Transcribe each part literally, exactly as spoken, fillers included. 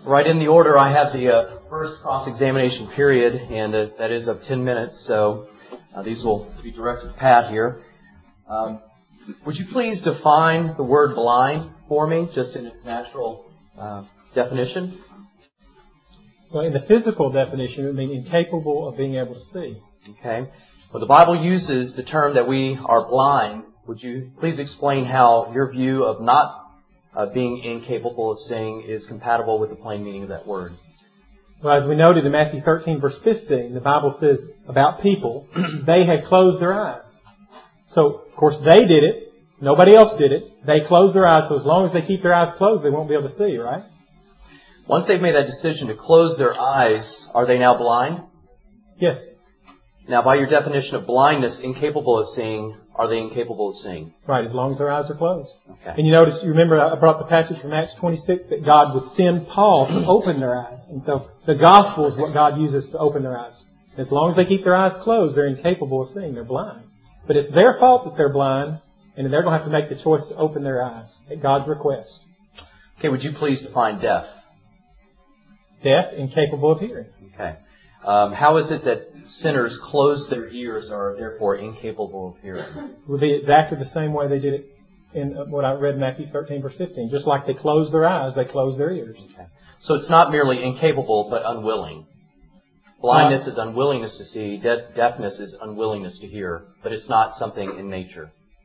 Right in the order, I have the uh, first cross-examination period, and uh, that is of ten minutes, so uh, these will be directed to Pat here. Um, would you please define the word blind for me, just in its natural uh, definition? Well, in the physical definition, it would mean incapable of being able to see. Okay. Well, the Bible uses the term that we are blind. Would you please explain how your view of not Uh, being incapable of seeing is compatible with the plain meaning of that word? Well, as we noted in Matthew thirteen, verse fifteen, the Bible says about people, they had closed their eyes. So, of course, they did it. Nobody else did it. They closed their eyes, so as long as they keep their eyes closed, they won't be able to see, right? Once they've made that decision to close their eyes, are they now blind? Yes. Now, by your definition of blindness, incapable of seeing, are they incapable of seeing? Right, as long as their eyes are closed. Okay. And you notice, you remember I brought the passage from Acts twenty-six that God would send Paul to open their eyes. And so the gospel is what God uses to open their eyes. As long as they keep their eyes closed, they're incapable of seeing. They're blind. But it's their fault that they're blind, and they're going to have to make the choice to open their eyes at God's request. Okay, would you please define deaf? Deaf, incapable of hearing. Okay. Um, how is it that sinners close their ears and are therefore incapable of hearing? It would be exactly the same way they did it in what I read in Matthew thirteen, verse fifteen. Just like they closed their eyes, they closed their ears. Okay. So it's not merely incapable, but unwilling. Blindness uh, is unwillingness to see. De- deafness is unwillingness to hear. But it's not something in nature.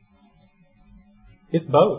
It's both.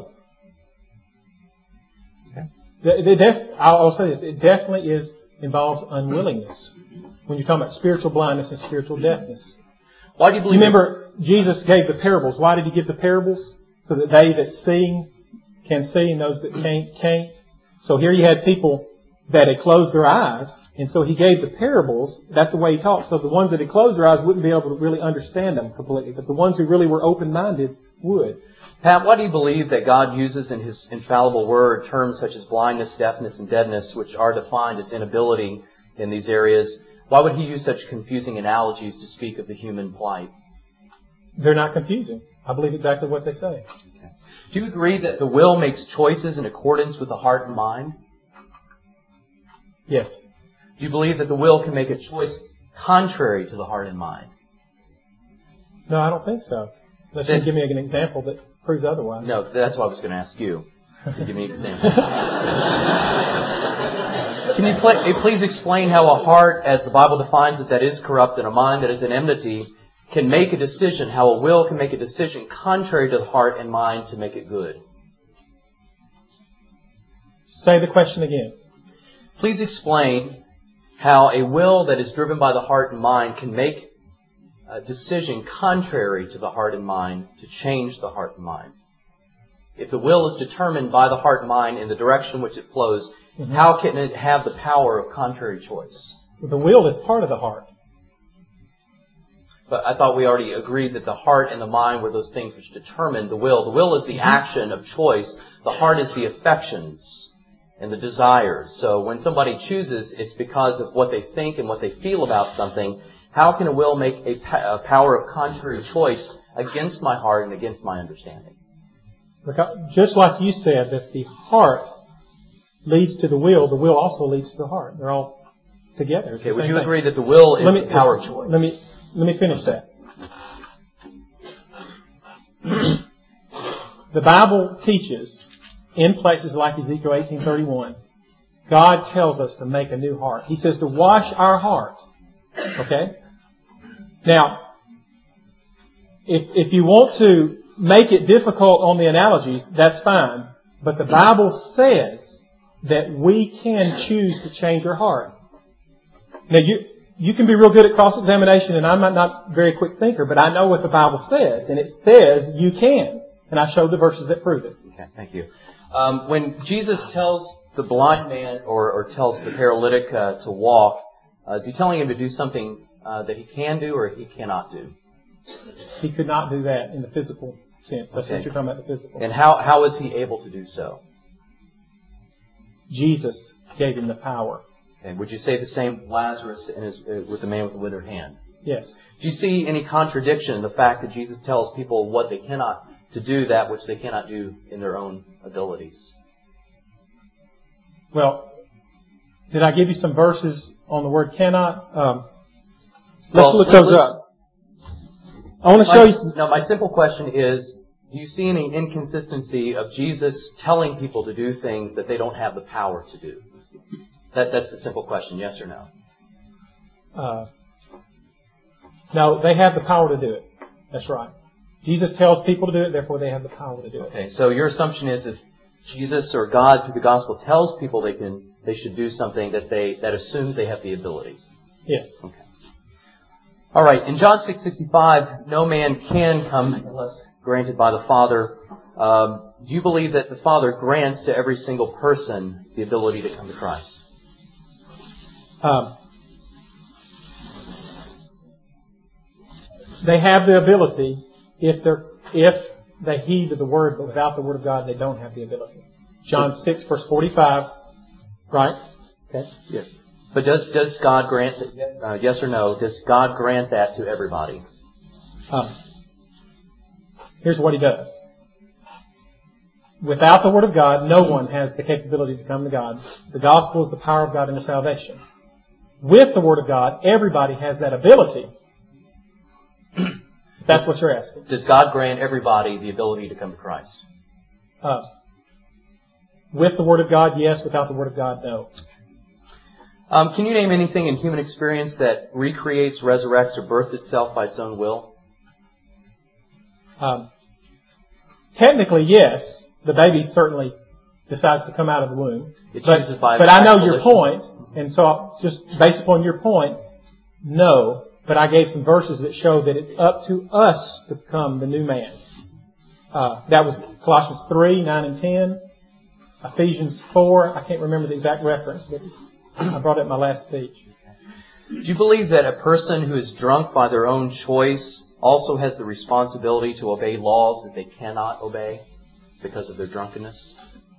Okay. The, the def- I'll, I'll say this. It definitely is involves unwillingness. When you're talking about spiritual blindness and spiritual deafness. Why do you believe? You remember Jesus gave the parables. Why did He give the parables? So that they that see can see and those that can't can't. So here you had people that had closed their eyes, and so He gave the parables. That's the way He taught. So the ones that had closed their eyes wouldn't be able to really understand them completely, but the ones who really were open-minded would. Pat, why do you believe that God uses in His infallible Word terms such as blindness, deafness, and deadness, which are defined as inability in these areas? Why would He use such confusing analogies to speak of the human plight? They're not confusing. I believe exactly what they say. Okay. Do you agree that the will makes choices in accordance with the heart and mind? Yes. Do you believe that the will can make a choice contrary to the heart and mind? No, I don't think so. Unless you give me an example that proves otherwise. No, that's what I was going to ask you. To give me an example. Can you pl- please explain how a heart, as the Bible defines it, that is corrupt, and a mind that is an enmity, can make a decision, how a will can make a decision contrary to the heart and mind to make it good? Say the question again. Please explain how a will that is driven by the heart and mind can make a decision contrary to the heart and mind to change the heart and mind. If the will is determined by the heart and mind in the direction which it flows, mm-hmm. how can it have the power of contrary choice? The will is part of the heart. But I thought we already agreed that the heart and the mind were those things which determine the will. The will is the mm-hmm. action of choice. The heart is the affections and the desires. So when somebody chooses, it's because of what they think and what they feel about something. How can a will make a, a power of contrary choice against my heart and against my understanding? Because just like you said, that the heart leads to the will, the will also leads to the heart. They're all together. Okay, would you thing. agree that the will is me, the power of choice? Let me let me finish that. The Bible teaches in places like Ezekiel eighteen thirty-one, God tells us to make a new heart. He says to wash our heart. Okay? Now, if if you want to make it difficult on the analogies, that's fine. But the Bible says that we can choose to change our heart. Now, you you can be real good at cross-examination, and I'm not a very quick thinker, but I know what the Bible says, and it says you can. And I showed the verses that prove it. Okay, thank you. Um, when Jesus tells the blind man or, or tells the paralytic uh, to walk, uh, is He telling him to do something uh, that he can do or he cannot do? He could not do that in the physical sense. That's okay. what you're talking about, the physical. And how, how is he able to do so? Jesus gave him the power. Okay. Would you say the same with Lazarus and his, uh, with the man with the withered hand? Yes. Do you see any contradiction in the fact that Jesus tells people what they cannot to do that which they cannot do in their own abilities? Well, Did I give you some verses on the word cannot? Um, let's Well, look let's- those let's- up. I want to show My, you. no, my simple question is, do you see any inconsistency of Jesus telling people to do things that they don't have the power to do? That, that's the simple question, yes or no? Uh, no, they have the power to do it. That's right. Jesus tells people to do it, therefore they have the power to do it. Okay, so your assumption is if Jesus or God through the gospel tells people they can, they should do something that they that assumes they have the ability. Yes. Okay. All right. In John six sixty-five, no man can come unless granted by the Father. Um, do you believe that the Father grants to every single person the ability to come to Christ? Um, they have the ability if they're if they heed to the word, but without the word of God, they don't have the ability. John six verse forty-five, right? Okay. Yes. But does does God grant that, uh, yes or no? Does God grant that to everybody? Um, here's what He does. Without the word of God, no one has the capability to come to God. The gospel is the power of God into salvation. With the word of God, everybody has that ability. That's what you're asking. Does God grant everybody the ability to come to Christ? Uh, with the word of God, yes. Without the word of God, no. Um, can you name anything in human experience that recreates, resurrects, or births itself by its own will? Um, technically, yes. The baby certainly decides to come out of the womb. It But, chooses by but I know your volition. point, and so just based upon your point, no. But I gave some verses that show that it's up to us to become the new man. Uh, that was Colossians three, nine and ten. Ephesians four. I can't remember the exact reference, but it's, I brought it in my last speech. Do you believe that a person who is drunk by their own choice also has the responsibility to obey laws that they cannot obey because of their drunkenness?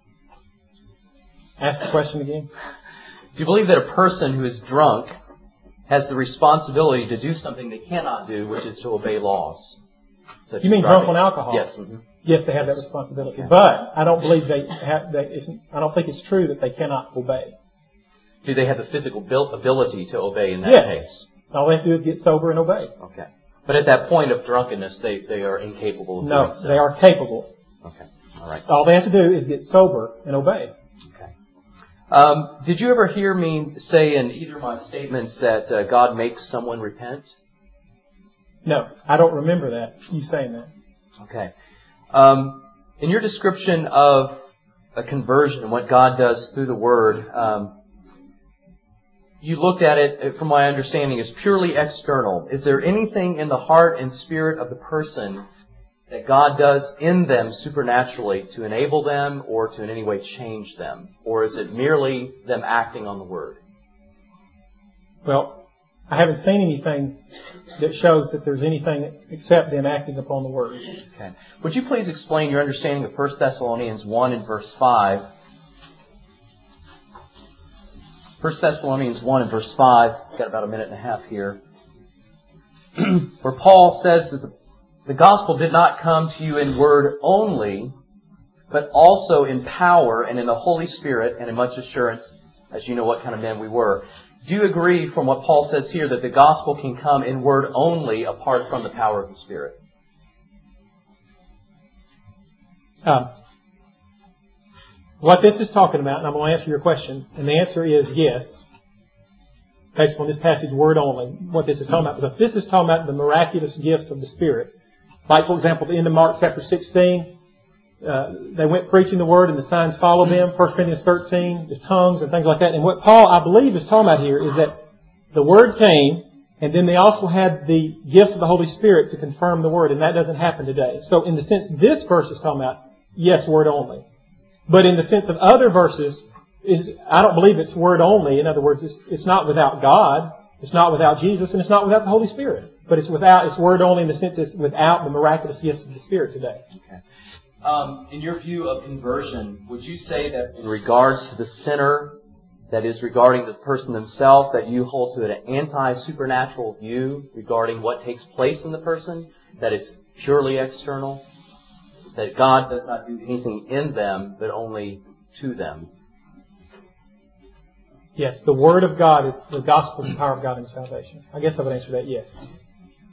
Ask the question again. Do you believe that a person who is drunk has the responsibility to do something they cannot do, which is to obey laws? Such You as mean drunk driving? on alcohol? Yes. Mm-hmm. Yes, they have that responsibility. But I don't believe they have. They, it's, I don't think it's true that they cannot obey. Do they have the physical bil- ability to obey in that Yes. case? All they have to do is get sober and obey. Okay. But at that point of drunkenness, they, they are incapable of No, doing so. they are capable. Okay. All right. All they have to do is get sober and obey. Okay. Um, did you ever hear me say in either of my statements that uh, God makes someone repent? No, I don't remember that, you saying that. Okay. Um, in your description of a conversion and what God does through the Word, um, you looked at it, from my understanding, as purely external. Is there anything in the heart and spirit of the person that God does in them supernaturally to enable them or to in any way change them? Or is it merely them acting on the Word? Well, I haven't seen anything that shows that there's anything except them acting upon the Word. Okay. Would you please explain your understanding of First Thessalonians one and verse five? First Thessalonians one and verse five. We've got about a minute and a half here. Where Paul says that the, the gospel did not come to you in word only, but also in power and in the Holy Spirit and in much assurance, as you know what kind of men we were. Do you agree from what Paul says here that the gospel can come in word only apart from the power of the Spirit? Um, what this is talking about, and I'm going to answer your question, and the answer is yes, based on this passage, word only, what this is talking about. Because this is talking about the miraculous gifts of the Spirit. Like, for example, at the end of Mark chapter sixteen, uh, they went preaching the Word and the signs followed them. First Corinthians thirteen, the tongues and things like that. And what Paul, I believe, is talking about here is that the Word came, and then they also had the gifts of the Holy Spirit to confirm the Word, and that doesn't happen today. So in the sense this verse is talking about, yes, word only. But in the sense of other verses, is I don't believe it's word only. In other words, it's, it's not without God, it's not without Jesus, and it's not without the Holy Spirit. But it's without, it's word only in the sense it's without the miraculous gifts of the Spirit today. Okay. Um, in your view of conversion, would you say that in regards to the sinner, that is regarding the person themselves, that you hold to an anti-supernatural view regarding what takes place in the person, that it's purely external? That God does not do anything in them, but only to them? Yes, the Word of God is, the gospel is the power of God in salvation. I guess I would answer that yes.